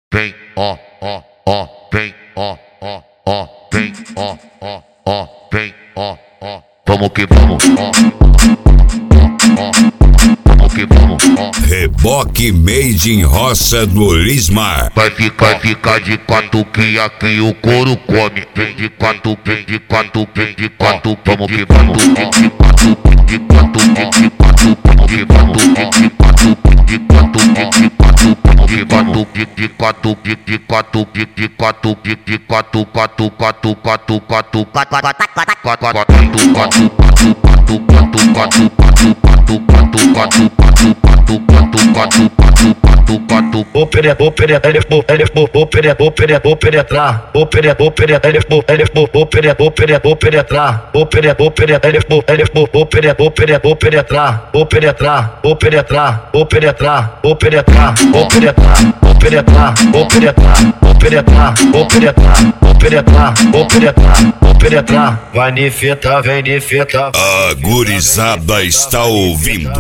vem, ó, vem, vem, vem, vamos que vamos, vamos que vamos, Reboque Made in Roça do Lismar. Vai ficar de quatro que aqui o couro come. Vem de quatro, vem de quatro, vem de quatro, vamos que vamos, de quatro, de quatro, de quatro, vamos que vamos, de quatro, de quatro, de quatro, vamos que vamos, de quatro, de quatro, de quatro, de quatro, quatro, quatro, quatro, quatro, Vou penetrar, vai nifeta, vem nifeta. A gurizada está ouvindo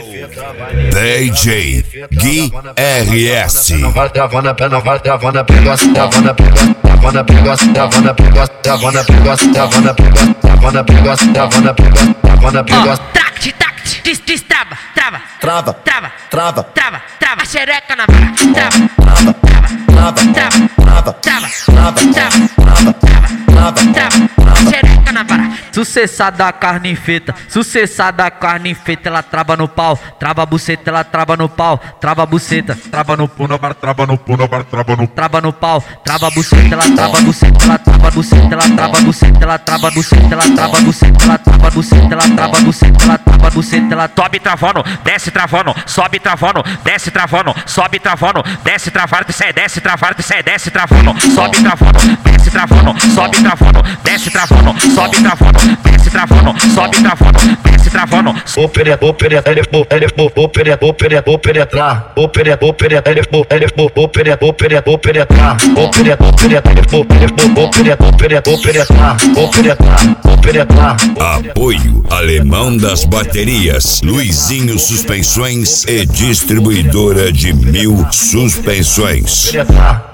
DJ Gui RS. Vai travando a perna, vai travando a pega, travando a pega, travando a pega, travando a pega, travando a pega, travando a pega, travando a pega, travando a pega, travando a pega. Tract, destrava, Trava, trava, trava, trava, trava, a xereca na vara, trava, trava, trava, trava, trava, trava, trava, trava, trava, trava, trava, a xereca na vara. Sucessada a carne feita, sucessada a carne feita, ela trava no pau, trava a buceta, ela trava no pau, trava a buceta, trava no pau, trava no pau, trava a buceta, ela trava a buceta, ela trava a buceta, ela trava a buceta, ela trava a buceta, ela trava a buceta, ela trava a buceta, ela trava a buceta, ela trava a buceta, ela sobe travando, desce travando, sobe travando, desce travando, sobe travando, desce travando, desce travando, desce travando, sobe travando, desce travando, sobe travando, desce travando, sobe travando, desce travando, sobe travando, desce travando. vou penetrar, Apoio Alemão das Baterias, Luizinho Suspensões e Distribuidora de 1000 Suspensões. penetrar.